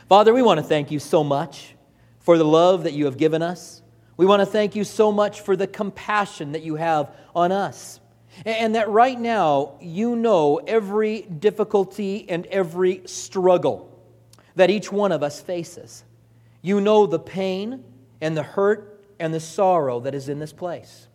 Father, we want to thank you so much for the love that you have given us. We want to thank you so much for the compassion that you have on us. And that right now, you know every difficulty and every struggle that each one of us faces. You know the pain and the hurt and the sorrow that is in this place.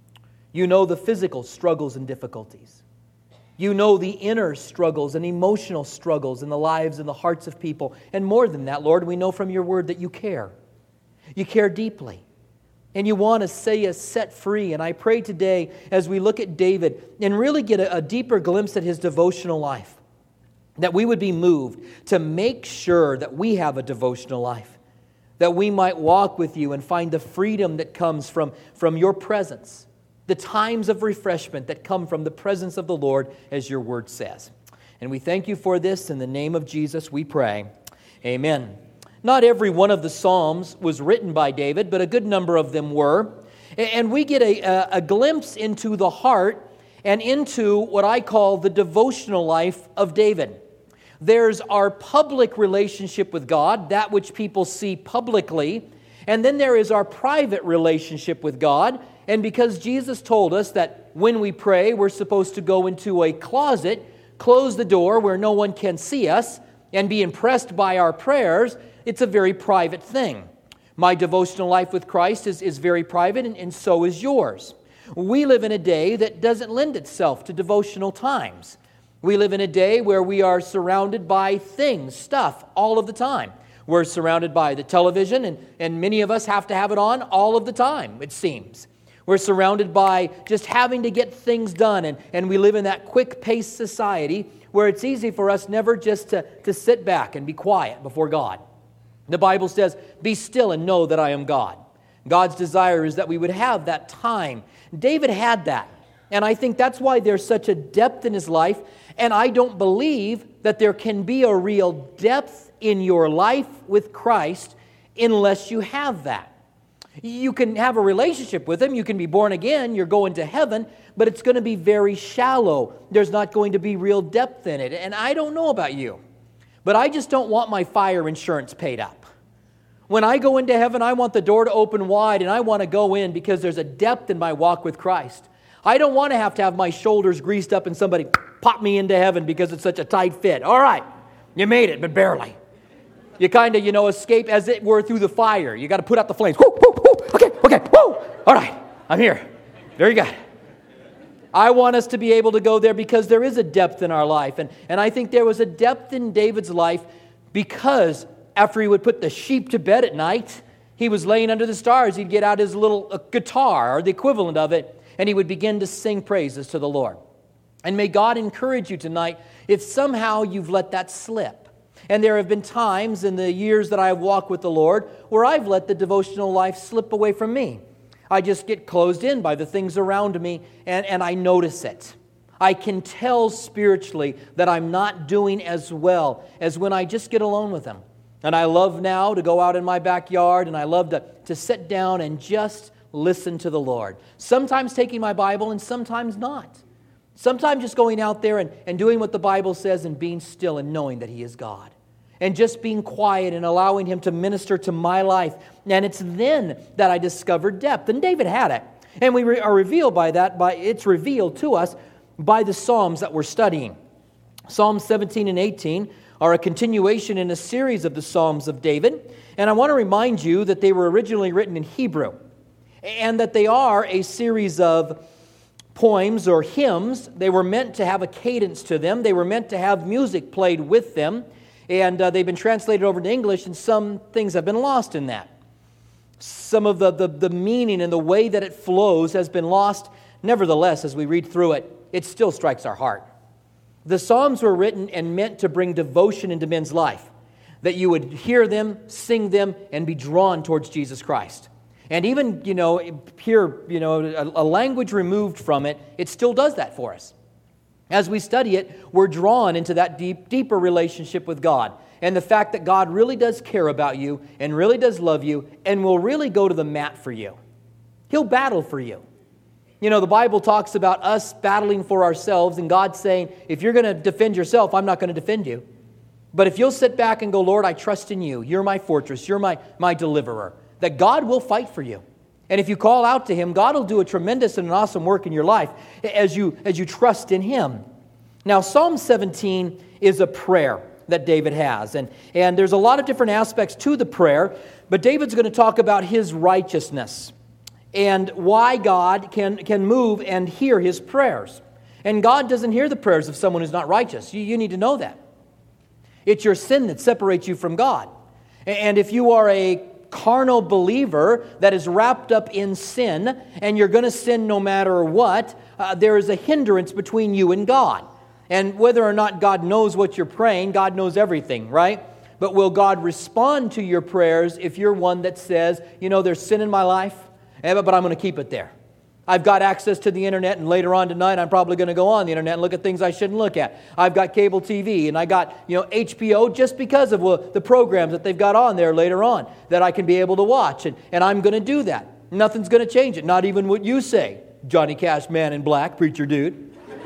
You know the physical struggles and difficulties. You know the inner struggles and emotional struggles in the lives and the hearts of people. And more than that, Lord, we know from your word that you care. You care deeply. And you want to see us set free. And I pray today as we look at David and really get a deeper glimpse at his devotional life, that we would be moved to make sure that we have a devotional life, that we might walk with you and find the freedom that comes from your presence, the times of refreshment that come from the presence of the Lord, as your word says. And we thank you for this. In the name of Jesus, we pray. Amen. Not every one of the Psalms was written by David, but a good number of them were. And we get a glimpse into the heart and into what I call the devotional life of David. There's our public relationship with God, that which people see publicly. And then there is our private relationship with God. And because Jesus told us that when we pray, we're supposed to go into a closet, close the door where no one can see us, and be impressed by our prayers, it's a very private thing. My devotional life with Christ is very private, and so is yours. We live in a day that doesn't lend itself to devotional times. We live in a day where we are surrounded by things, stuff, all of the time. We're surrounded by the television, and many of us have to have it on all of the time, it seems. We're surrounded by just having to get things done, and we live in that quick-paced society where it's easy for us never just to sit back and be quiet before God. The Bible says, "Be still and know that I am God." God's desire is that we would have that time. David had that, and I think that's why there's such a depth in his life, and I don't believe that there can be a real depth in your life with Christ unless you have that. You can have a relationship with Him. You can be born again. You're going to heaven, but it's going to be very shallow. There's not going to be real depth in it. And I don't know about you, but I just don't want my fire insurance paid up. When I go into heaven, I want the door to open wide, and I want to go in because there's a depth in my walk with Christ. I don't want to have my shoulders greased up and somebody pop me into heaven because it's such a tight fit. All right, you made it, but barely. You kind of, escape as it were through the fire. You got to put out the flames. Woo, woo, woo. Okay, woo. All right, I'm here. Very good. I want us to be able to go there because there is a depth in our life. And I think there was a depth in David's life because after he would put the sheep to bed at night, he was laying under the stars. He'd get out his little guitar or the equivalent of it, and he would begin to sing praises to the Lord. And may God encourage you tonight if somehow you've let that slip. And there have been times in the years that I have walked with the Lord where I've let the devotional life slip away from me. I just get closed in by the things around me, and I notice it. I can tell spiritually that I'm not doing as well as when I just get alone with Him. And I love now to go out in my backyard, and I love to sit down and just listen to the Lord. Sometimes taking my Bible and sometimes not. Sometimes just going out there and doing what the Bible says and being still and knowing that He is God. And just being quiet and allowing Him to minister to my life. And it's then that I discovered depth. And David had it. And we are revealed by that. It's revealed to us by the Psalms that we're studying. Psalms 17 and 18 are a continuation in a series of the Psalms of David. And I want to remind you that they were originally written in Hebrew. And that they are a series of poems or hymns. They were meant to have a cadence to them. They were meant to have music played with them. And they've been translated over to English, and some things have been lost in that. Some of the meaning and the way that it flows has been lost. Nevertheless, as we read through it, it still strikes our heart. The Psalms were written and meant to bring devotion into men's life, that you would hear them, sing them, and be drawn towards Jesus Christ. And even, hear, a language removed from it, it still does that for us. As we study it, we're drawn into that deeper relationship with God. And the fact that God really does care about you and really does love you and will really go to the mat for you. He'll battle for you. The Bible talks about us battling for ourselves and God saying, if you're going to defend yourself, I'm not going to defend you. But if you'll sit back and go, Lord, I trust in you. You're my fortress. You're my deliverer. That God will fight for you. And if you call out to Him, God will do a tremendous and an awesome work in your life as you trust in Him. Now, Psalm 17 is a prayer that David has. And there's a lot of different aspects to the prayer, but David's going to talk about his righteousness and why God can move and hear his prayers. And God doesn't hear the prayers of someone who's not righteous. You need to know that. It's your sin that separates you from God. And if you are a carnal believer that is wrapped up in sin, and you're going to sin no matter what, there is a hindrance between you and God. And whether or not God knows what you're praying, God knows everything, right? But will God respond to your prayers if you're one that says, there's sin in my life, but I'm going to keep it there. I've got access to the internet, and later on tonight I'm probably going to go on the internet and look at things I shouldn't look at. I've got cable TV, and I got HBO just because of the programs that they've got on there later on that I can be able to watch, and I'm going to do that. Nothing's going to change it, not even what you say, Johnny Cash, Man in Black, preacher dude.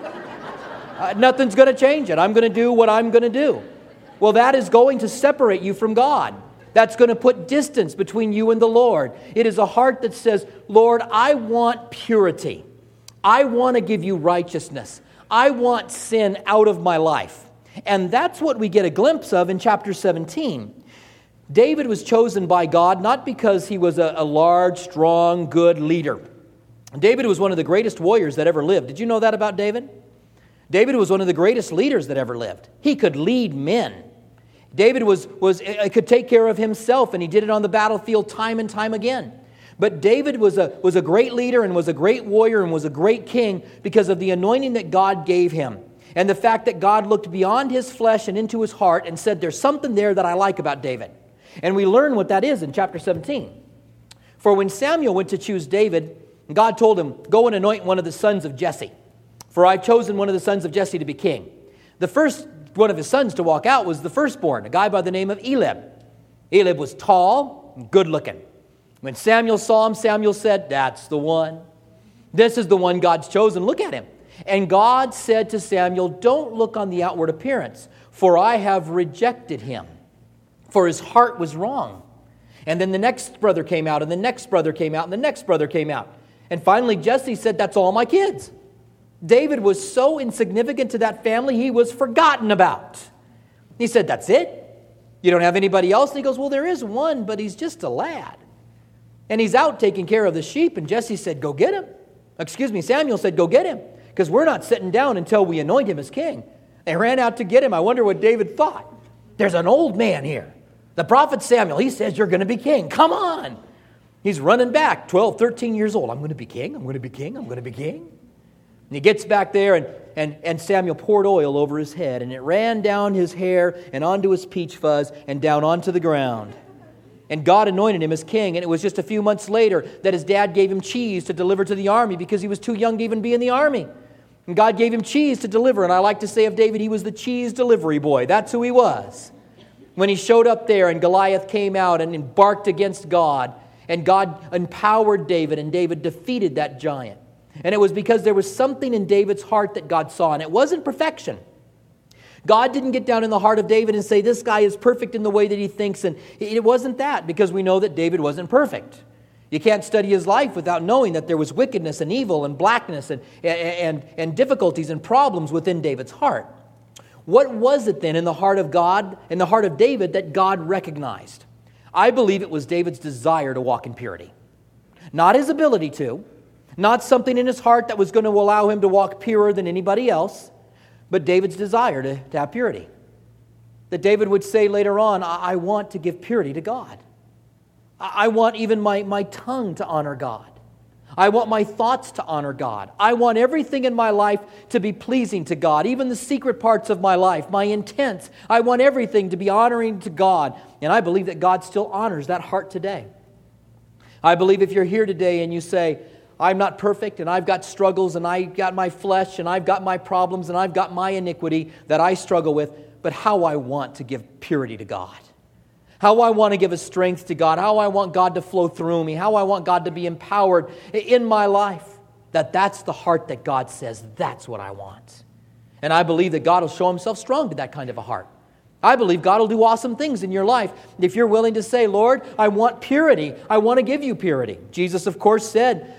Nothing's going to change it. I'm going to do what I'm going to do. Well, that is going to separate you from God. That's going to put distance between you and the Lord. It is a heart that says, Lord, I want purity. I want to give you righteousness. I want sin out of my life. And that's what we get a glimpse of in chapter 17. David was chosen by God not because he was a large, strong, good leader. David was one of the greatest warriors that ever lived. Did you know that about David? David was one of the greatest leaders that ever lived. He could lead men. David could take care of himself, and he did it on the battlefield time and time again. But David was a great leader and was a great warrior and was a great king because of the anointing that God gave him. And the fact that God looked beyond his flesh and into his heart and said, there's something there that I like about David. And we learn what that is in chapter 17. For when Samuel went to choose David, God told him, go and anoint one of the sons of Jesse. For I've chosen one of the sons of Jesse to be king. The first one of his sons to walk out was the firstborn, a guy by the name of Eliab. Eliab was tall and good looking. When Samuel saw him, Samuel said, that's the one. This is the one God's chosen. Look at him. And God said to Samuel, don't look on the outward appearance, for I have rejected him. For his heart was wrong. And then the next brother came out, and the next brother came out, and the next brother came out. And finally Jesse said, that's all my kids. David was so insignificant to that family, he was forgotten about. He said, that's it? You don't have anybody else? And he goes, well, there is one, but he's just a lad. And he's out taking care of the sheep. And Jesse said, go get him. Samuel said, go get him, because we're not sitting down until we anoint him as king. They ran out to get him. I wonder what David thought. There's an old man here. The prophet Samuel, he says you're going to be king. Come on. He's running back, 12, 13 years old. I'm going to be king. I'm going to be king. I'm going to be king. And he gets back there, and Samuel poured oil over his head, and it ran down his hair and onto his peach fuzz and down onto the ground. And God anointed him as king, and it was just a few months later that his dad gave him cheese to deliver to the army because he was too young to even be in the army. And God gave him cheese to deliver, and I like to say of David, he was the cheese delivery boy. That's who he was. When he showed up there and Goliath came out and embarked against God, and God empowered David, and David defeated that giant. And it was because there was something in David's heart that God saw, and it wasn't perfection. God didn't get down in the heart of David and say, this guy is perfect in the way that he thinks, and it wasn't that, because we know that David wasn't perfect. You can't study his life without knowing that there was wickedness and evil and blackness and difficulties and problems within David's heart. What was it then in the heart of God, in the heart of David, that God recognized? I believe it was David's desire to walk in purity. Not his ability to, not something in his heart that was going to allow him to walk purer than anybody else, but David's desire to have purity. That David would say later on, I want to give purity to God. I want even my tongue to honor God. I want my thoughts to honor God. I want everything in my life to be pleasing to God, even the secret parts of my life, my intents. I want everything to be honoring to God. And I believe that God still honors that heart today. I believe if you're here today and you say, I'm not perfect, and I've got struggles, and I got my flesh, and I've got my problems, and I've got my iniquity that I struggle with, but how I want to give purity to God. How I want to give a strength to God. How I want God to flow through me. How I want God to be empowered in my life. That's the heart that God says, that's what I want. And I believe that God will show himself strong to that kind of a heart. I believe God will do awesome things in your life if you're willing to say, Lord, I want purity. I want to give you purity. Jesus, of course, said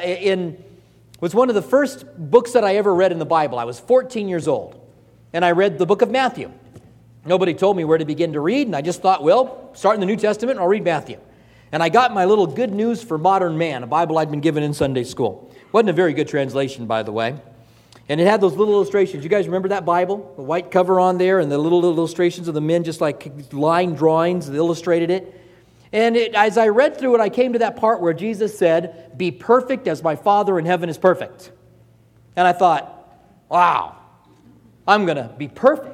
was one of the first books that I ever read in the Bible. I was 14 years old, and I read the book of Matthew. Nobody told me where to begin to read, and I just thought, well, start in the New Testament, and I'll read Matthew. And I got my little Good News for Modern Man, a Bible I'd been given in Sunday school. Wasn't a very good translation, by the way. And it had those little illustrations. You guys remember that Bible? The white cover on there and the little illustrations of the men, just like line drawings that illustrated it. And as I read through it, I came to that part where Jesus said, be perfect as my Father in heaven is perfect. And I thought, wow, I'm going to be perfect.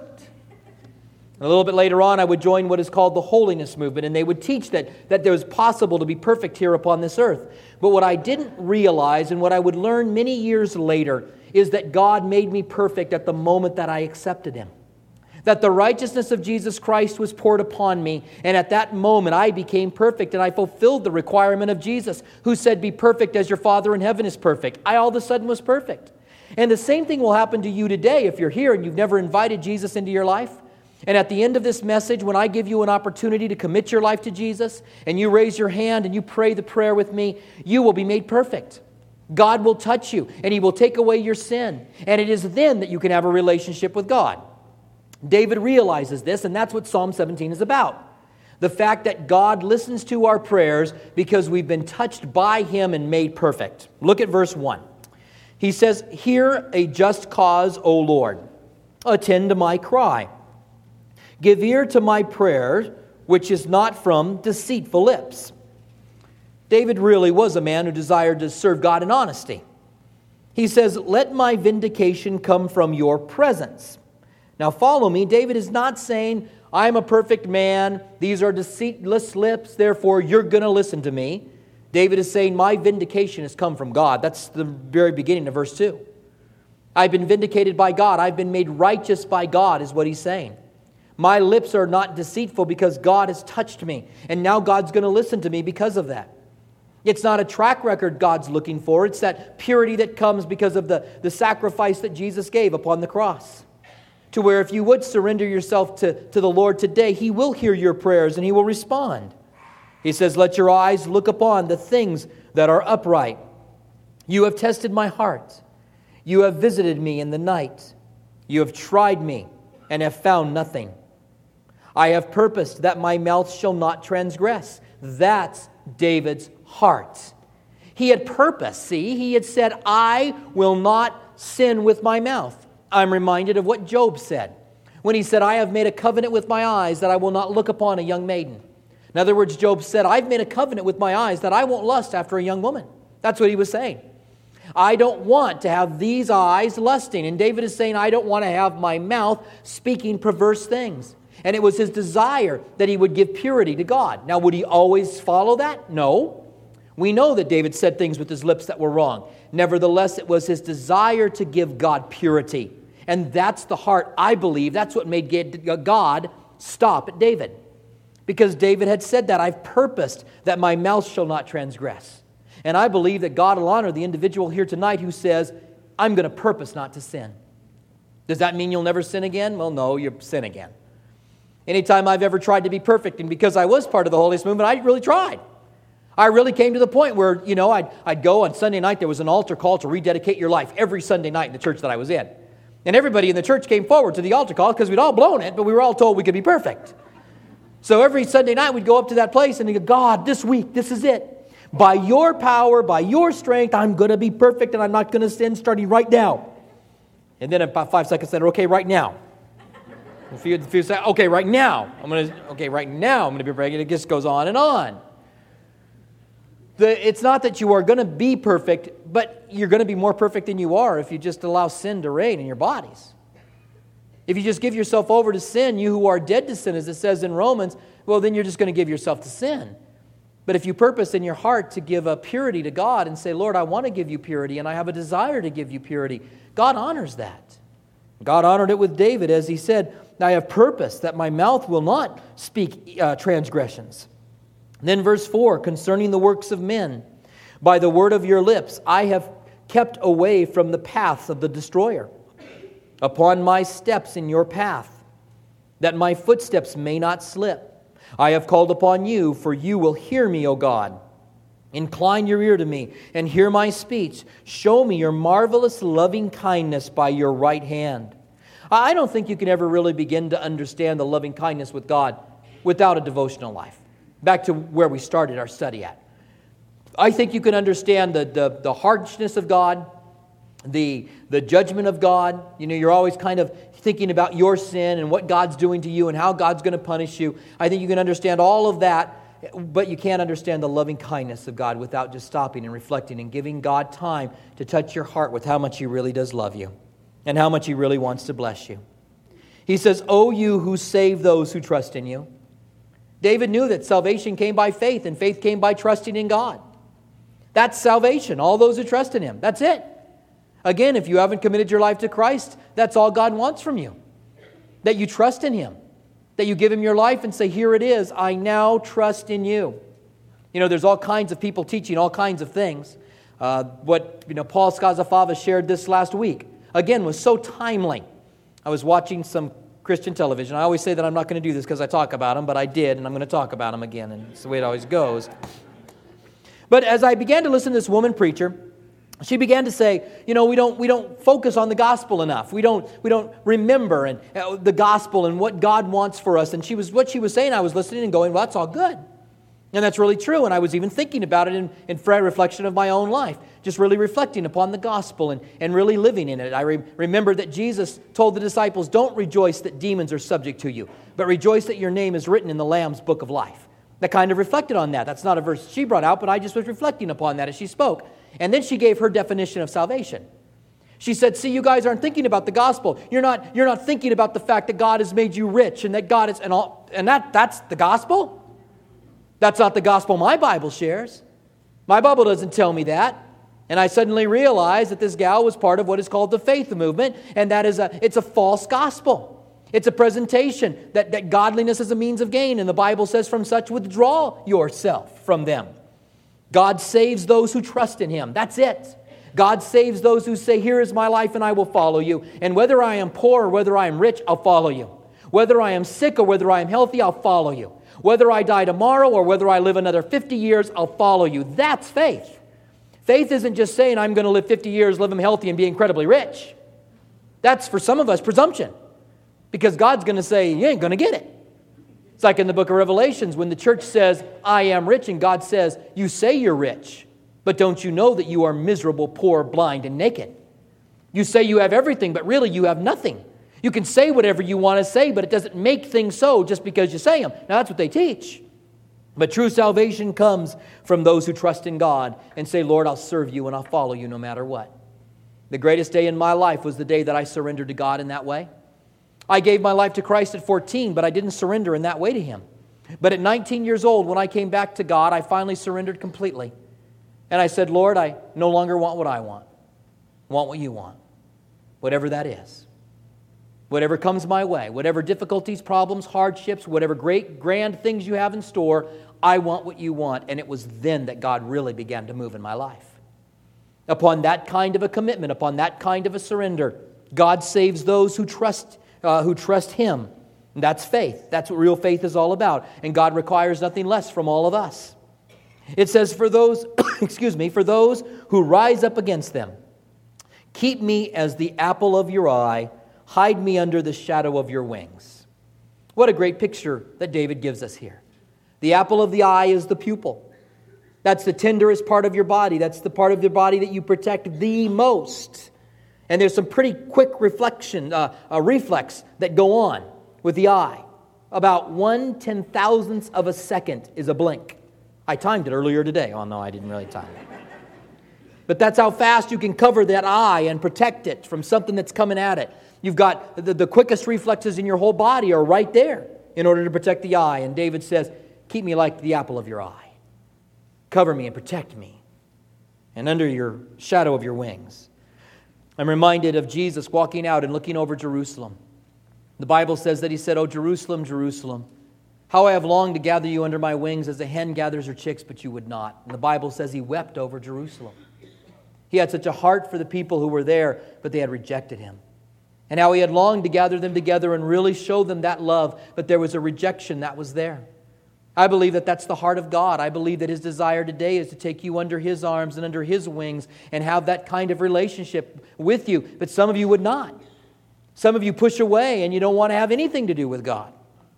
And a little bit later on, I would join what is called the holiness movement, and they would teach that it was possible to be perfect here upon this earth. But what I didn't realize, and what I would learn many years later, is that God made me perfect at the moment that I accepted Him. That the righteousness of Jesus Christ was poured upon me, and at that moment I became perfect, and I fulfilled the requirement of Jesus, who said, be perfect as your Father in heaven is perfect. I all of a sudden was perfect. And the same thing will happen to you today if you're here and you've never invited Jesus into your life. And at the end of this message, when I give you an opportunity to commit your life to Jesus, and you raise your hand and you pray the prayer with me, you will be made perfect. God will touch you, and He will take away your sin. And it is then that you can have a relationship with God. David realizes this, and that's what Psalm 17 is about. The fact that God listens to our prayers because we've been touched by Him and made perfect. Look at verse 1. He says, hear a just cause, O Lord. Attend to my cry. Give ear to my prayer, which is not from deceitful lips. David really was a man who desired to serve God in honesty. He says, let my vindication come from your presence. Now follow me. David is not saying, I'm a perfect man. These are deceitless lips. Therefore, you're going to listen to me. David is saying, my vindication has come from God. That's the very beginning of verse 2. I've been vindicated by God. I've been made righteous by God, is what he's saying. My lips are not deceitful because God has touched me. And now God's going to listen to me because of that. It's not a track record God's looking for. It's that purity that comes because of the sacrifice that Jesus gave upon the cross. To where if you would surrender yourself to the Lord today, He will hear your prayers and He will respond. He says, let your eyes look upon the things that are upright. You have tested my heart. You have visited me in the night. You have tried me and have found nothing. I have purposed that my mouth shall not transgress. That's David's heart. He had purpose, see? He had said, I will not sin with my mouth. I'm reminded of what Job said when he said, I have made a covenant with my eyes that I will not look upon a young maiden. In other words, Job said, I've made a covenant with my eyes that I won't lust after a young woman. That's what he was saying. I don't want to have these eyes lusting. And David is saying, I don't want to have my mouth speaking perverse things. And it was his desire that he would give purity to God. Now, would he always follow that? No. We know that David said things with his lips that were wrong. Nevertheless, it was his desire to give God purity. And that's the heart, I believe. That's what made God stop at David. Because David had said that, I've purposed that my mouth shall not transgress. And I believe that God will honor the individual here tonight who says, I'm going to purpose not to sin. Does that mean you'll never sin again? Well, no, you'll sin again. Anytime I've ever tried to be perfect, and because I was part of the Holiness movement, I really tried. I really came to the point where, I'd go on Sunday night, there was an altar call to rededicate your life every Sunday night in the church that I was in. And everybody in the church came forward to the altar call because we'd all blown it, but we were all told we could be perfect. So every Sunday night we'd go up to that place and we'd go, God, this week, this is it. By your power, by your strength, I'm going to be perfect and I'm not going to sin starting right now. And then about 5 seconds later, okay, right now. If you say, okay, right now, I'm going to be perfect. It just goes on and on. It's not that you are going to be perfect, but you're going to be more perfect than you are if you just allow sin to reign in your bodies. If you just give yourself over to sin, you who are dead to sin, as it says in Romans, well, then you're just going to give yourself to sin. But if you purpose in your heart to give a purity to God and say, Lord, I want to give you purity and I have a desire to give you purity, God honors that. God honored it with David as he said, I have purpose that my mouth will not speak transgressions. Then verse 4, concerning the works of men, by the word of your lips, I have kept away from the paths of the destroyer. Upon my steps in your path, that my footsteps may not slip. I have called upon you, for you will hear me, O God. Incline your ear to me and hear my speech. Show me your marvelous loving kindness by your right hand. I don't think you can ever really begin to understand the loving kindness with God without a devotional life. Back to where we started our study at. I think you can understand the harshness of God, the judgment of God. You know, you're always kind of thinking about your sin and what God's doing to you and how God's going to punish you. I think you can understand all of that, but you can't understand the loving kindness of God without just stopping and reflecting and giving God time to touch your heart with how much He really does love you and how much He really wants to bless you. He says, "O you who save those who trust in you." David knew that salvation came by faith, and faith came by trusting in God. That's salvation, all those who trust in Him. That's it. Again, if you haven't committed your life to Christ, that's all God wants from you. That you trust in Him. That you give Him your life and say, "Here it is, I now trust in you." You know, there's all kinds of people teaching all kinds of things. Paul Skazafava shared this last week. Again, was so timely. I was watching some Christian television. I always say that I'm not going to do this because I talk about them, but I did, and I'm going to talk about them again, and it's the way it always goes. But as I began to listen to this woman preacher, she began to say, you know, we don't focus on the gospel enough. We don't remember and the gospel and what God wants for us. And what she was saying, I was listening and going, well, that's all good. And that's really true. And I was even thinking about it in reflection of my own life, just really reflecting upon the gospel and really living in it. I remember that Jesus told the disciples, "Don't rejoice that demons are subject to you, but rejoice that your name is written in the Lamb's book of life." That kind of reflected on that. That's not a verse she brought out, but I just was reflecting upon that as she spoke. And then she gave her definition of salvation. She said, "See, you guys aren't thinking about the gospel. You're not thinking about the fact that God has made you rich and that God is that's the gospel? That's not the gospel my Bible shares. My Bible doesn't tell me that." And I suddenly realized that this gal was part of what is called the faith movement, and that is it's a false gospel. It's a presentation that godliness is a means of gain, and the Bible says, "From such withdraw yourself from them." God saves those who trust in Him. That's it. God saves those who say, "Here is my life and I will follow you. And whether I am poor or whether I am rich, I'll follow you. Whether I am sick or whether I am healthy, I'll follow you. Whether I die tomorrow or whether I live another 50 years, I'll follow you." That's faith. Faith isn't just saying, "I'm going to live 50 years, live them healthy, and be incredibly rich." That's, for some of us, presumption. Because God's going to say, "You ain't going to get it." It's like in the book of Revelations when the church says, "I am rich," and God says, "You say you're rich, but don't you know that you are miserable, poor, blind, and naked? You say you have everything, but really you have nothing. You can say whatever you want to say, but it doesn't make things so just because you say them." Now that's what they teach. But true salvation comes from those who trust in God and say, "Lord, I'll serve you and I'll follow you no matter what." The greatest day in my life was the day that I surrendered to God in that way. I gave my life to Christ at 14, but I didn't surrender in that way to Him. But at 19 years old, when I came back to God, I finally surrendered completely. And I said, "Lord, I no longer want what I want. I want what you want. Whatever that is. Whatever comes my way, whatever difficulties, problems, hardships, whatever great, grand things you have in store, I want what you want." And it was then that God really began to move in my life. Upon that kind of a commitment, upon that kind of a surrender, God saves those who trust Him. And that's faith. That's what real faith is all about. And God requires nothing less from all of us. It says, for those, for those who rise up against them, keep me as the apple of your eye, hide me under the shadow of your wings. What a great picture that David gives us here. The apple of the eye is the pupil. That's the tenderest part of your body. That's the part of your body that you protect the most. And there's some pretty quick reflex that go on with the eye. About 1/10,000th of a second is a blink. I timed it earlier today. Oh, no, I didn't really time it. But that's how fast you can cover that eye and protect it from something that's coming at it. You've got the quickest reflexes in your whole body are right there in order to protect the eye. And David says, "Keep me like the apple of your eye. Cover me and protect me, and under your shadow of your wings." I'm reminded of Jesus walking out and looking over Jerusalem. The Bible says that He said, "Oh, Jerusalem, Jerusalem, how I have longed to gather you under my wings as a hen gathers her chicks, but you would not." And the Bible says He wept over Jerusalem. He had such a heart for the people who were there, but they had rejected Him. and how he had longed to gather them together and really show them that love, but there was a rejection that was there. I believe that that's the heart of God. I believe that his desire today is to take you under his arms and under his wings and have that kind of relationship with you, but some of you would not. Some of you push away and you don't want to have anything to do with God.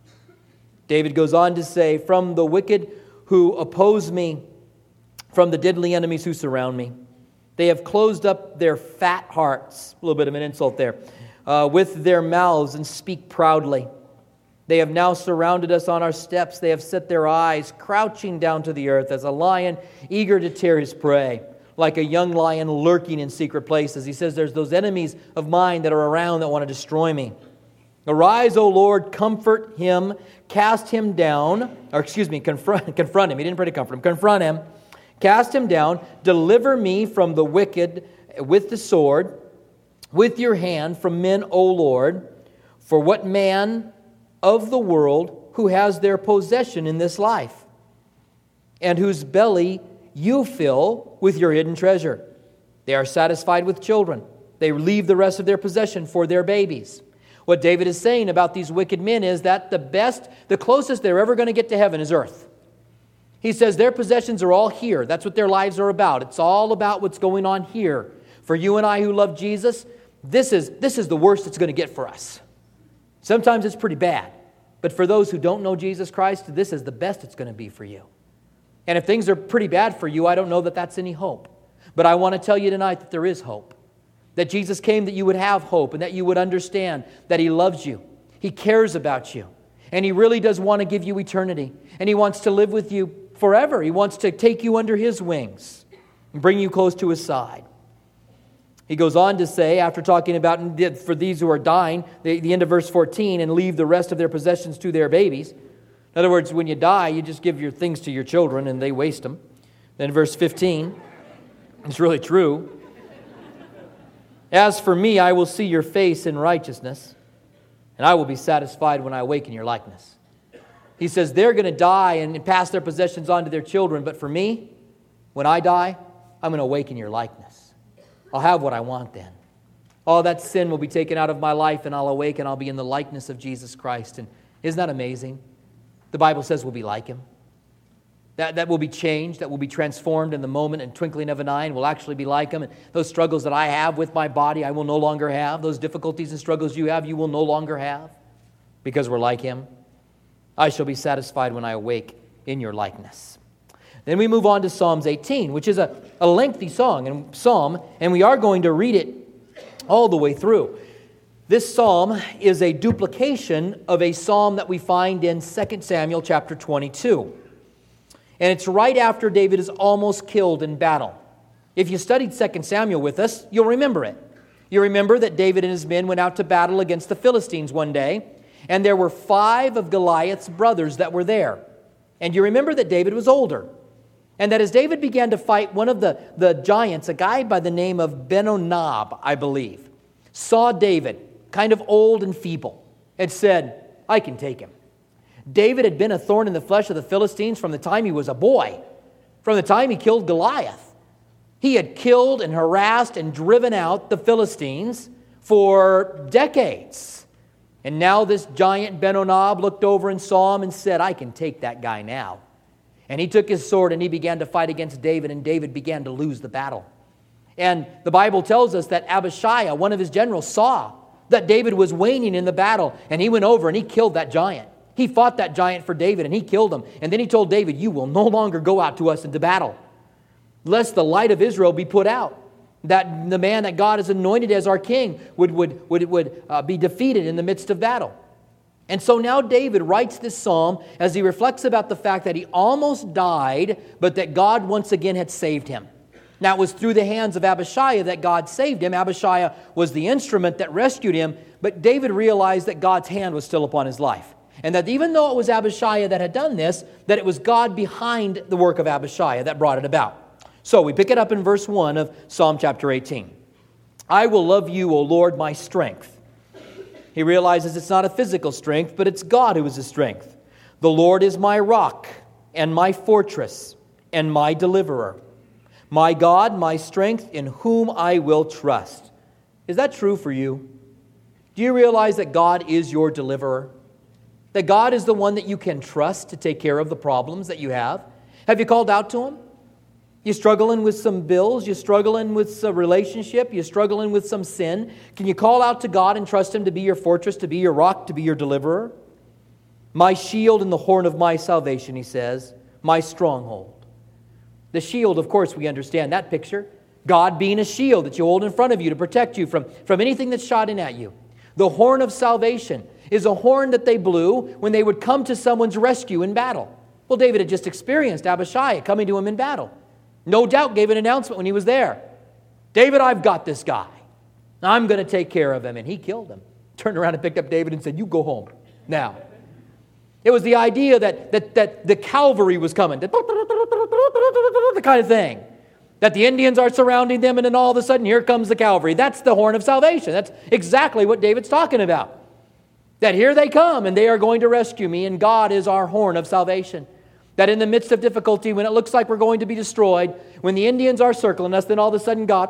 David goes on to say, from the wicked who oppose me, from the deadly enemies who surround me, they have closed up their fat hearts, a little bit of an insult there, with their mouths and speak proudly. They have now surrounded us on our steps. They have set their eyes, crouching down to the earth as a lion eager to tear his prey, like a young lion lurking in secret places. He says there's those enemies of mine that are around that want to destroy me. Arise, O Lord, comfort him, cast him down, confront him. He didn't pray to comfort him. Confront him, cast him down, deliver me from the wicked with the sword, with your hand from men, O Lord. For what man of the world who has their possession in this life, and whose belly you fill with your hidden treasure? They are satisfied with children. They leave the rest of their possession for their babies. What David is saying about these wicked men is that the closest they're ever going to get to heaven is earth. He says their possessions are all here. That's what their lives are about. It's all about what's going on here. For you and I who love Jesus, this is the worst it's going to get for us. Sometimes it's pretty bad. But for those who don't know Jesus Christ, this is the best it's going to be for you. And if things are pretty bad for you, I don't know that that's any hope. But I want to tell you tonight that there is hope. That Jesus came that you would have hope and that you would understand that he loves you. He cares about you. And he really does want to give you eternity. And he wants to live with you forever. He wants to take you under his wings and bring you close to his side. He goes on to say, after talking about for these who are dying, the end of verse 14, and leave the rest of their possessions to their babies. In other words, when you die, you just give your things to your children and they waste them. Then verse 15, it's really true. As for me, I will see your face in righteousness, and I will be satisfied when I awaken your likeness. He says they're going to die and pass their possessions on to their children, but for me, when I die, I'm going to awaken your likeness. I'll have what I want then. All that sin will be taken out of my life, and I'll awake, and I'll be in the likeness of Jesus Christ. And isn't that amazing? The Bible says we'll be like him. That will be changed, that will be transformed in the moment and twinkling of an eye, and will actually be like him. And those struggles that I have with my body, I will no longer have. Those difficulties and struggles you have, you will no longer have, because we're like him. I shall be satisfied when I awake in your likeness. Then we move on to Psalms 18, which is a lengthy psalm, and we are going to read it all the way through. This psalm is a duplication of a psalm that we find in 2 Samuel chapter 22. And it's right after David is almost killed in battle. If you studied 2 Samuel with us, you'll remember it. You remember that David and his men went out to battle against the Philistines one day, and there were 5 of Goliath's brothers that were there. And you remember that David was older. And that as David began to fight, one of the giants, a guy by the name of Ben-Onab, I believe, saw David, kind of old and feeble, and said, I can take him. David had been a thorn in the flesh of the Philistines from the time he was a boy, from the time he killed Goliath. He had killed and harassed and driven out the Philistines for decades. And now this giant Ben-Onab looked over and saw him and said, I can take that guy now. And he took his sword and he began to fight against David, and David began to lose the battle. And the Bible tells us that Abishai, one of his generals, saw that David was waning in the battle, and he went over and he killed that giant. He fought that giant for David, and he killed him. And then he told David, you will no longer go out to us into battle, lest the light of Israel be put out, that the man that God has anointed as our king would be defeated in the midst of battle. And so now David writes this psalm as he reflects about the fact that he almost died, but that God once again had saved him. Now, it was through the hands of Abishai that God saved him. Abishai was the instrument that rescued him, but David realized that God's hand was still upon his life. And that even though it was Abishai that had done this, that it was God behind the work of Abishai that brought it about. So we pick it up in verse 1 of Psalm chapter 18. I will love you, O Lord, my strength. He realizes it's not a physical strength, but it's God who is his strength. The Lord is my rock and my fortress and my deliverer. My God, my strength, in whom I will trust. Is that true for you? Do you realize that God is your deliverer? That God is the one that you can trust to take care of the problems that you have? Have you called out to Him? You struggling with some bills? You struggling with a relationship? You struggling with some sin? Can you call out to God and trust Him to be your fortress, to be your rock, to be your deliverer? My shield and the horn of my salvation, he says, my stronghold. The shield, of course, we understand that picture. God being a shield that you hold in front of you to protect you from anything that's shot in at you. The horn of salvation is a horn that they blew when they would come to someone's rescue in battle. Well, David had just experienced Abishai coming to him in battle. No doubt gave an announcement when he was there. David, I've got this guy. I'm going to take care of him. And he killed him. Turned around and picked up David and said, you go home now. It was the idea that the cavalry was coming. The kind of thing. That the Indians are surrounding them and then all of a sudden here comes the cavalry. That's the horn of salvation. That's exactly what David's talking about. That here they come and they are going to rescue me, and God is our horn of salvation. That in the midst of difficulty, when it looks like we're going to be destroyed, when the Indians are circling us, then all of a sudden God,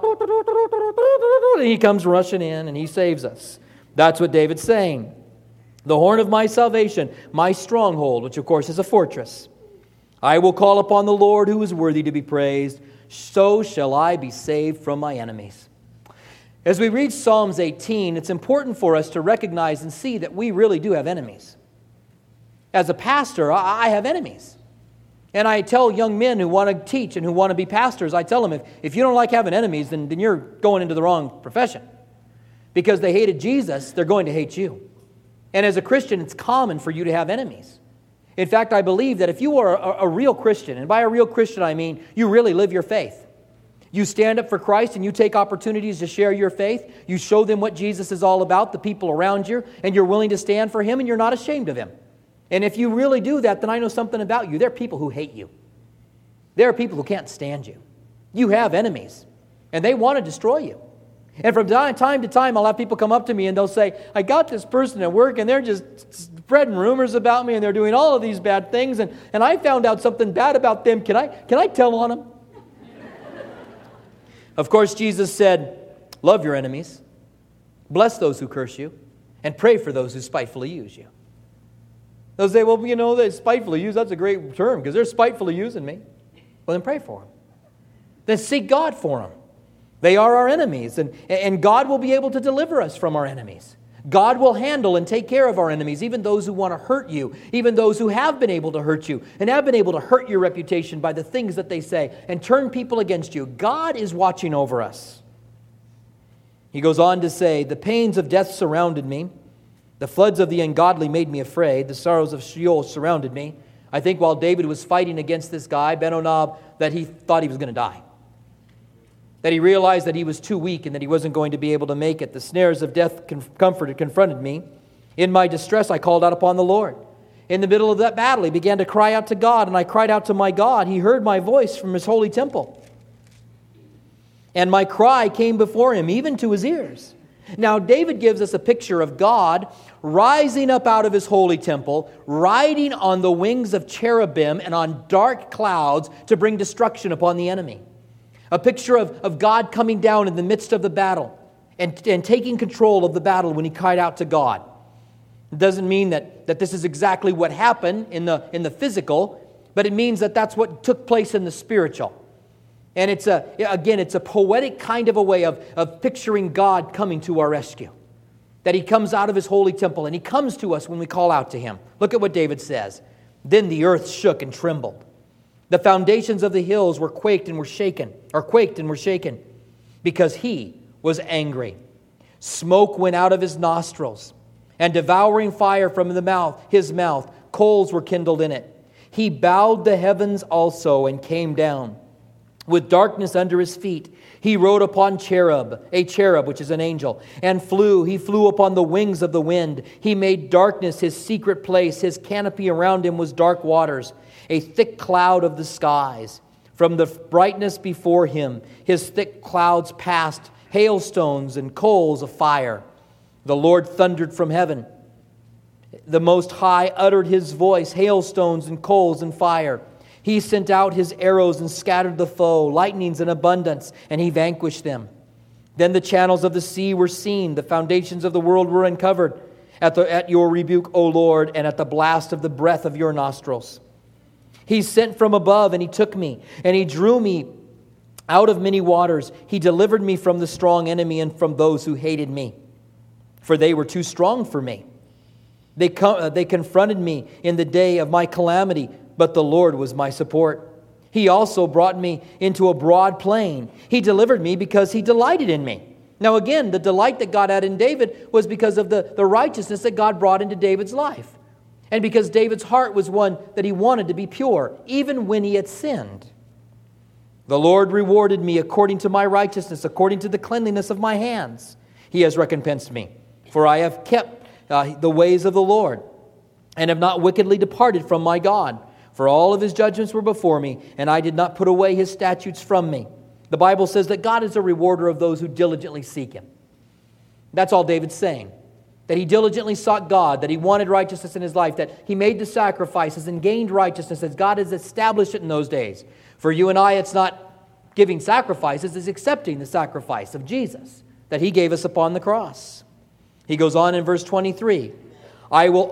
and He comes rushing in and He saves us. That's what David's saying. The horn of my salvation, my stronghold, which of course is a fortress. I will call upon the Lord who is worthy to be praised. So shall I be saved from my enemies. As we read Psalms 18, it's important for us to recognize and see that we really do have enemies. As a pastor, I have enemies. And I tell young men who want to teach and who want to be pastors, I tell them, if you don't like having enemies, then you're going into the wrong profession. Because they hated Jesus, they're going to hate you. And as a Christian, it's common for you to have enemies. In fact, I believe that if you are a real Christian, and by a real Christian I mean you really live your faith. You stand up for Christ and you take opportunities to share your faith. You show them what Jesus is all about, the people around you, and you're willing to stand for Him and you're not ashamed of Him. And if you really do that, then I know something about you. There are people who hate you. There are people who can't stand you. You have enemies, and they want to destroy you. And from time to time, I'll have people come up to me and they'll say, I got this person at work and they're just spreading rumors about me and they're doing all of these bad things, and I found out something bad about them. Can I tell on them? Of course, Jesus said, love your enemies, bless those who curse you, and pray for those who spitefully use you. They'll say, well, they spitefully use, that's a great term because they're spitefully using me. Well, then pray for them. Then seek God for them. They are our enemies, and God will be able to deliver us from our enemies. God will handle and take care of our enemies, even those who want to hurt you, even those who have been able to hurt you and have been able to hurt your reputation by the things that they say and turn people against you. God is watching over us. He goes on to say, the pains of death surrounded me. The floods of the ungodly made me afraid. The sorrows of Sheol surrounded me. I think while David was fighting against this guy, Ben-Onab, that he thought he was going to die. That he realized that he was too weak and that he wasn't going to be able to make it. The snares of death confronted me. In my distress, I called out upon the Lord. In the middle of that battle, he began to cry out to God, and I cried out to my God. He heard my voice from His holy temple. And my cry came before Him, even to His ears. Now, David gives us a picture of God rising up out of His holy temple, riding on the wings of cherubim and on dark clouds to bring destruction upon the enemy. A picture of God coming down in the midst of the battle and taking control of the battle when He cried out to God. It doesn't mean that this is exactly what happened in the physical, but it means that that's what took place in the spiritual. And it's a poetic kind of a way of picturing God coming to our rescue. That He comes out of His holy temple and He comes to us when we call out to Him. Look at what David says. Then the earth shook and trembled. The foundations of the hills were quaked and were shaken, because He was angry. Smoke went out of His nostrils, and devouring fire from His mouth, coals were kindled in it. He bowed the heavens also and came down. With darkness under His feet, He rode upon a cherub, which is an angel, and flew. He flew upon the wings of the wind. He made darkness His secret place. His canopy around Him was dark waters, a thick cloud of the skies. From the brightness before Him, His thick clouds passed, hailstones and coals of fire. The Lord thundered from heaven. The Most High uttered His voice, hailstones and coals and fire. He sent out His arrows and scattered the foe, lightnings in abundance, and He vanquished them. Then the channels of the sea were seen, the foundations of the world were uncovered at your rebuke, O Lord, and at the blast of the breath of your nostrils. He sent from above, and he took me, and he drew me out of many waters. He delivered me from the strong enemy and from those who hated me, for they were too strong for me. They confronted me in the day of my calamity, but the Lord was my support. He also brought me into a broad plain. He delivered me because he delighted in me. Now again, the delight that God had in David was because of the righteousness that God brought into David's life. And because David's heart was one that he wanted to be pure, even when he had sinned. The Lord rewarded me according to my righteousness, according to the cleanliness of my hands. He has recompensed me, for I have kept the ways of the Lord, and have not wickedly departed from my God. For all of his judgments were before me, and I did not put away his statutes from me. The Bible says that God is a rewarder of those who diligently seek him. That's all David's saying. That he diligently sought God, that he wanted righteousness in his life, that he made the sacrifices and gained righteousness as God has established it in those days. For you and I, it's not giving sacrifices, it's accepting the sacrifice of Jesus that he gave us upon the cross. He goes on in verse 23, I was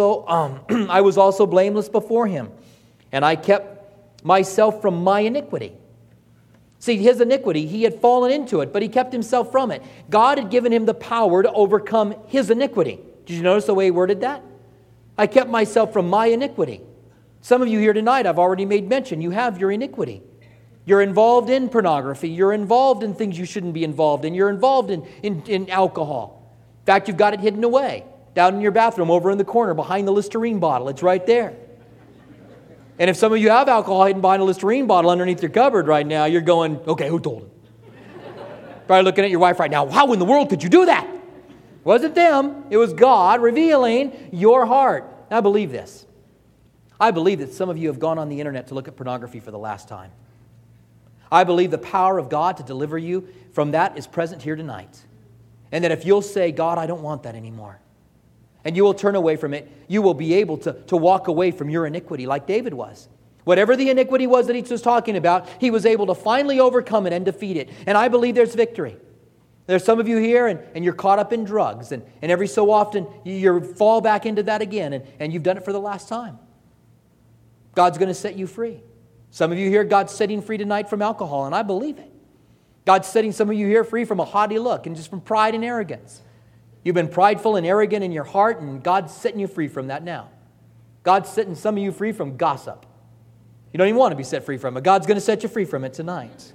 also blameless before him, and I kept myself from my iniquity. See, his iniquity, he had fallen into it, but he kept himself from it. God had given him the power to overcome his iniquity. Did you notice the way he worded that? I kept myself from my iniquity. Some of you here tonight, I've already made mention, you have your iniquity. You're involved in pornography. You're involved in things you shouldn't be involved in. You're involved in alcohol. In fact, you've got it hidden away down in your bathroom over in the corner behind the Listerine bottle. It's right there. And if some of you have alcohol hidden behind a Listerine bottle underneath your cupboard right now, you're going, okay, who told him? Probably looking at your wife right now, how in the world could you do that? It wasn't them. It was God revealing your heart. Now, I believe this. I believe that some of you have gone on the internet to look at pornography for the last time. I believe the power of God to deliver you from that is present here tonight. And that if you'll say, God, I don't want that anymore, and you will turn away from it, you will be able to walk away from your iniquity like David was. Whatever the iniquity was that he was talking about, he was able to finally overcome it and defeat it. And I believe there's victory. There's some of you here and you're caught up in drugs. And every so often you fall back into that again. And you've done it for the last time. God's going to set you free. Some of you here, God's setting free tonight from alcohol. And I believe it. God's setting some of you here free from a haughty look and just from pride and arrogance. You've been prideful and arrogant in your heart, and God's setting you free from that now. God's setting some of you free from gossip. You don't even want to be set free from it. God's going to set you free from it tonight.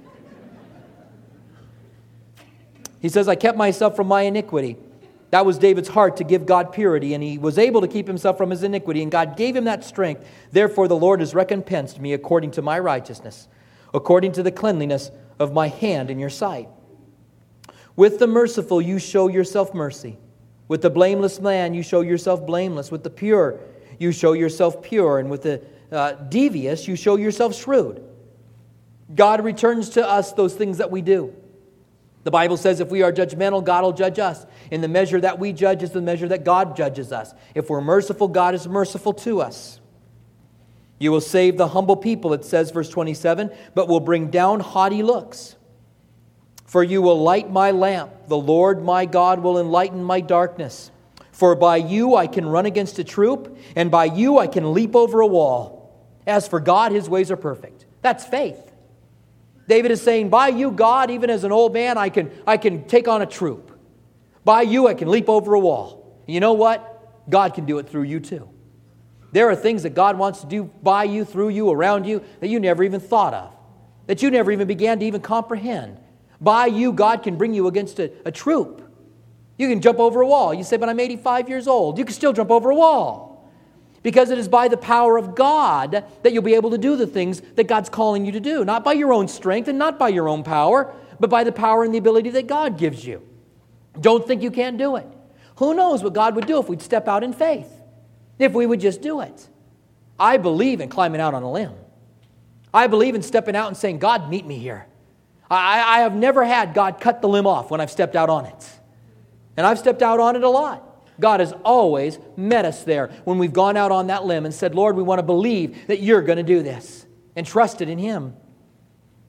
He says, I kept myself from my iniquity. That was David's heart, to give God purity, and he was able to keep himself from his iniquity, and God gave him that strength. Therefore, the Lord has recompensed me according to my righteousness, according to the cleanliness of my hand in your sight. With the merciful, you show yourself mercy. With the blameless man, you show yourself blameless. With the pure, you show yourself pure. And with the devious, you show yourself shrewd. God returns to us those things that we do. The Bible says if we are judgmental, God will judge us. And the measure that we judge is the measure that God judges us. If we're merciful, God is merciful to us. You will save the humble people, it says, verse 27, but will bring down haughty looks. For you will light my lamp. The Lord my God will enlighten my darkness. For by you I can run against a troop, and by you I can leap over a wall. As for God, his ways are perfect. That's faith. David is saying, by you, God, even as an old man, I can take on a troop. By you, I can leap over a wall. You know what? God can do it through you too. There are things that God wants to do by you, through you, around you, that you never even thought of, that you never even began to even comprehend. By you, God can bring you against a troop. You can jump over a wall. You say, but I'm 85 years old. You can still jump over a wall. Because it is by the power of God that you'll be able to do the things that God's calling you to do. Not by your own strength and not by your own power, but by the power and the ability that God gives you. Don't think you can't do it. Who knows what God would do if we'd step out in faith? If we would just do it. I believe in climbing out on a limb. I believe in stepping out and saying, God, meet me here. I have never had God cut the limb off when I've stepped out on it. And I've stepped out on it a lot. God has always met us there when we've gone out on that limb and said, Lord, we want to believe that you're going to do this, and trusted in him.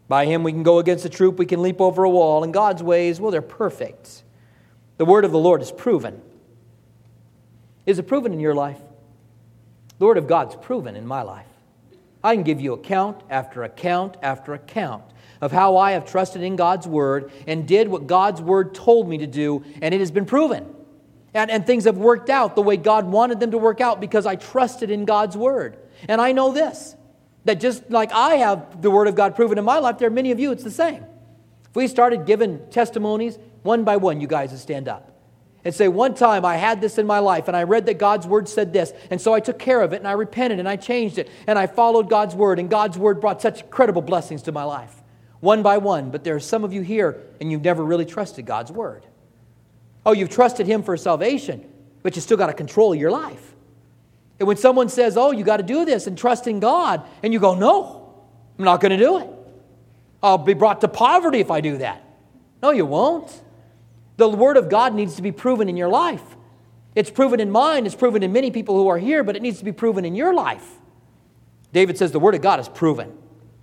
By Him we can go against a troop, we can leap over a wall, and God's ways, well, they're perfect. The word of the Lord is proven. Is it proven in your life? The word of God's proven in my life. I can give you account after account after account of how I have trusted in God's word and did what God's word told me to do, and it has been proven. And things have worked out the way God wanted them to work out because I trusted in God's word. And I know this, that just like I have the word of God proven in my life, there are many of you, it's the same. If we started giving testimonies, one by one, you guys would stand up and say, one time I had this in my life and I read that God's word said this, and so I took care of it and I repented and I changed it and I followed God's word, and God's word brought such incredible blessings to my life. One by one. But there are some of you here and you've never really trusted God's word. Oh, you've trusted Him for salvation, but you still got to control your life. And when someone says, oh, you got to do this and trust in God, and you go, no, I'm not going to do it. I'll be brought to poverty if I do that. No, you won't. The word of God needs to be proven in your life. It's proven in mine, it's proven in many people who are here, but it needs to be proven in your life. David says the word of God is proven.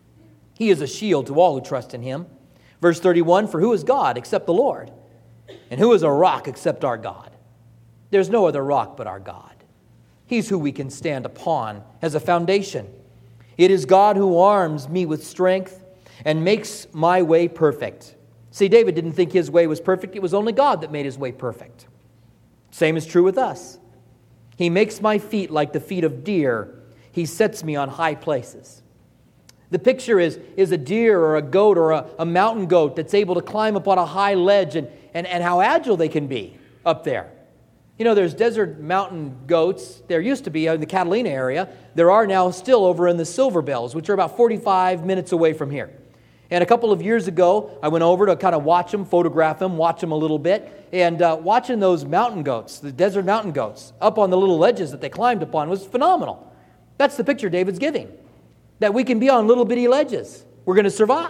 He is a shield to all who trust in Him. Verse 31, for who is God except the Lord? And who is a rock except our God? There's no other rock but our God. He's who we can stand upon as a foundation. It is God who arms me with strength and makes my way perfect. See, David didn't think his way was perfect. It was only God that made his way perfect. Same is true with us. He makes my feet like the feet of deer. He sets me on high places. The picture is a deer or a goat or a mountain goat that's able to climb up on a high ledge and how agile they can be up there. You know, there's desert mountain goats. There used to be in the Catalina area. There are now still over in the Silver Bells, which are about 45 minutes away from here. And a couple of years ago, I went over to kind of watch them, photograph them, watch them a little bit. And watching those mountain goats, the desert mountain goats, up on the little ledges that they climbed upon was phenomenal. That's the picture David's giving, that we can be on little bitty ledges. We're going to survive.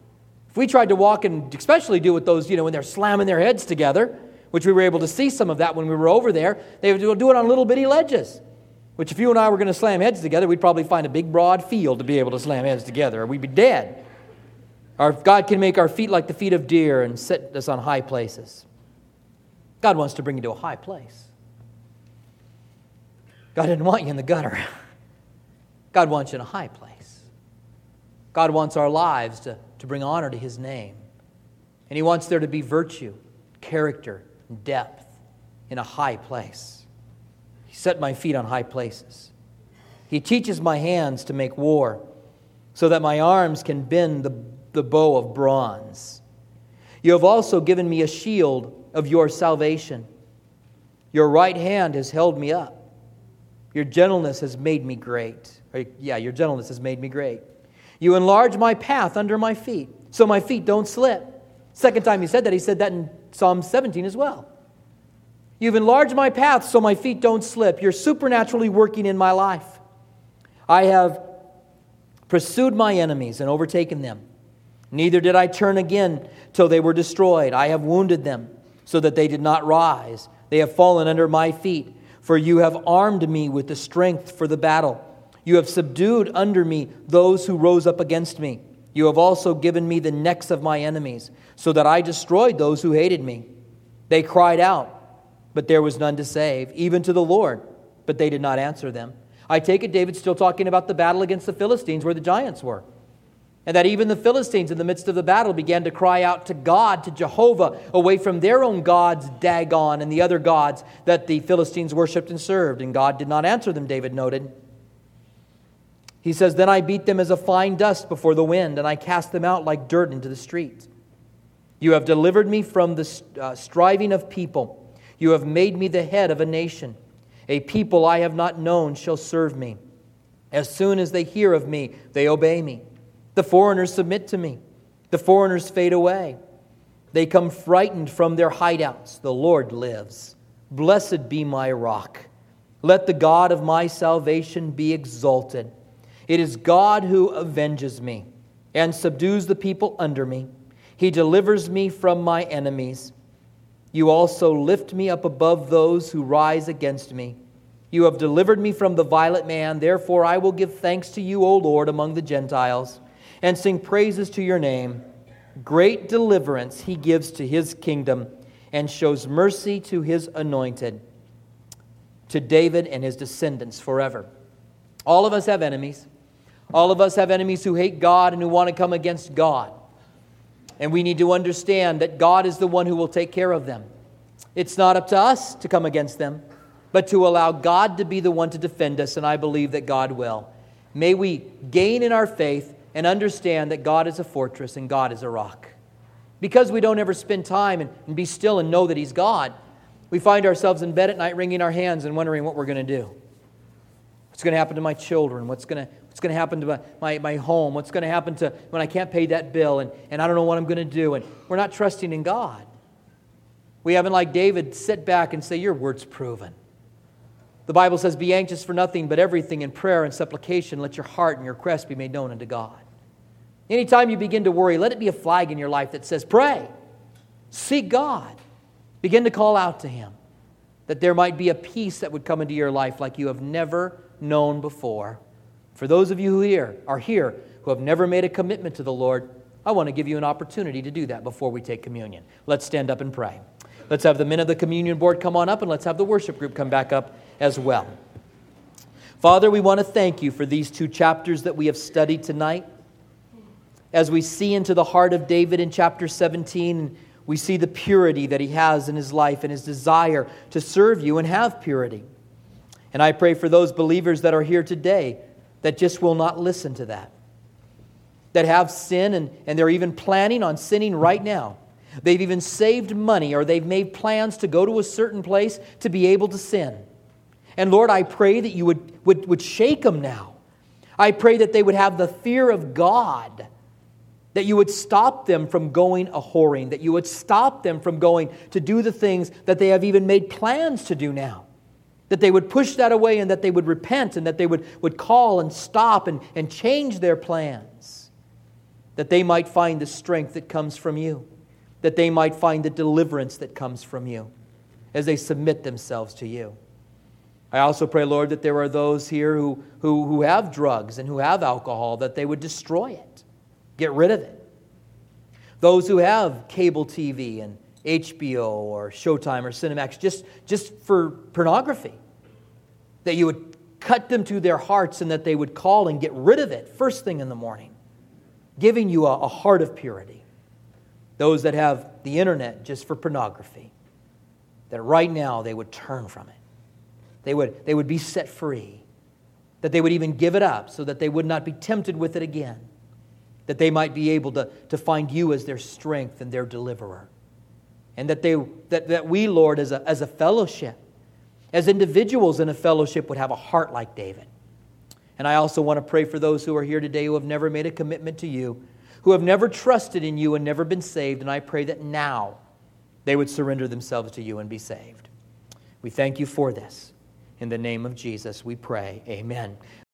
If we tried to walk and especially do with those, when they're slamming their heads together, which we were able to see some of that when we were over there, they would do it on little bitty ledges, which if you and I were going to slam heads together, we'd probably find a big broad field to be able to slam heads together, or we'd be dead. Our God can make our feet like the feet of deer and set us on high places. God wants to bring you to a high place. God didn't want you in the gutter. God wants you in a high place. God wants our lives to bring honor to His name. And He wants there to be virtue, character, and depth in a high place. He set my feet on high places. He teaches my hands to make war so that my arms can bend the bow of bronze. You have also given me a shield of your salvation. Your right hand has held me up. Your gentleness has made me great. Your gentleness has made me great. You enlarge my path under my feet, so my feet don't slip. Second time he said that in Psalm 17 as well. You've enlarged my path so my feet don't slip. You're supernaturally working in my life. I have pursued my enemies and overtaken them. Neither did I turn again till they were destroyed. I have wounded them so that they did not rise. They have fallen under my feet. For you have armed me with the strength for the battle. You have subdued under me those who rose up against me. You have also given me the necks of my enemies, so that I destroyed those who hated me. They cried out, but there was none to save, even to the Lord, but they did not answer them. I take it David's still talking about the battle against the Philistines where the giants were. And that even the Philistines in the midst of the battle began to cry out to God, to Jehovah, away from their own gods, Dagon, and the other gods that the Philistines worshipped and served. And God did not answer them, David noted. He says, then I beat them as a fine dust before the wind, and I cast them out like dirt into the street. You have delivered me from the striving of people. You have made me the head of a nation. A people I have not known shall serve me. As soon as they hear of me, they obey me. The foreigners submit to me. The foreigners fade away. They come frightened from their hideouts. The Lord lives. Blessed be my rock. Let the God of my salvation be exalted. It is God who avenges me and subdues the people under me. He delivers me from my enemies. You also lift me up above those who rise against me. You have delivered me from the violent man. Therefore I will give thanks to you, O Lord, among the Gentiles. and sing praises to your name. Great deliverance he gives to his kingdom and shows mercy to his anointed, to David and his descendants forever. All of us have enemies. All of us have enemies who hate God and who want to come against God. And we need to understand that God is the one who will take care of them. It's not up to us to come against them, but to allow God to be the one to defend us, and I believe that God will. May we gain in our faith and understand that God is a fortress and God is a rock. Because we don't ever spend time and be still and know that He's God, we find ourselves in bed at night wringing our hands and wondering what we're going to do. What's going to happen to my children? What's going to happen to my home? What's going to happen to when I can't pay that bill and I don't know what I'm going to do? And we're not trusting in God. We haven't, like David, sit back and say, your word's proven. The Bible says, be anxious for nothing but everything in prayer and supplication. Let your heart and your request be made known unto God. Anytime you begin to worry, let it be a flag in your life that says, pray, seek God. Begin to call out to Him, that there might be a peace that would come into your life like you have never known before. For those of you who are here who have never made a commitment to the Lord, I want to give you an opportunity to do that before we take communion. Let's stand up and pray. Let's have the men of the communion board come on up, and let's have the worship group come back up as well. Father, we want to thank you for these 2 chapters that we have studied tonight. As we see into the heart of David in chapter 17, we see the purity that he has in his life and his desire to serve you and have purity. And I pray for those believers that are here today that just will not listen to that have sin and they're even planning on sinning right now. They've even saved money or they've made plans to go to a certain place to be able to sin. And Lord, I pray that you would shake them now. I pray that they would have the fear of God, that you would stop them from going a-whoring, that you would stop them from going to do the things that they have even made plans to do now, that they would push that away and that they would repent and that they would call and stop and change their plans, that they might find the strength that comes from you, that they might find the deliverance that comes from you as they submit themselves to you. I also pray, Lord, that there are those here who have drugs and who have alcohol, that they would destroy it. Get rid of it. Those who have cable TV and HBO or Showtime or Cinemax just for pornography, that you would cut them to their hearts and that they would call and get rid of it first thing in the morning, giving you a heart of purity. Those that have the internet just for pornography, that right now they would turn from it. They would be set free, that they would even give it up so that they would not be tempted with it again, that they might be able to find you as their strength and their deliverer. And that we, Lord, as a fellowship, as individuals in a fellowship, would have a heart like David. And I also want to pray for those who are here today who have never made a commitment to you, who have never trusted in you and never been saved. And I pray that now they would surrender themselves to you and be saved. We thank you for this. In the name of Jesus, we pray. Amen.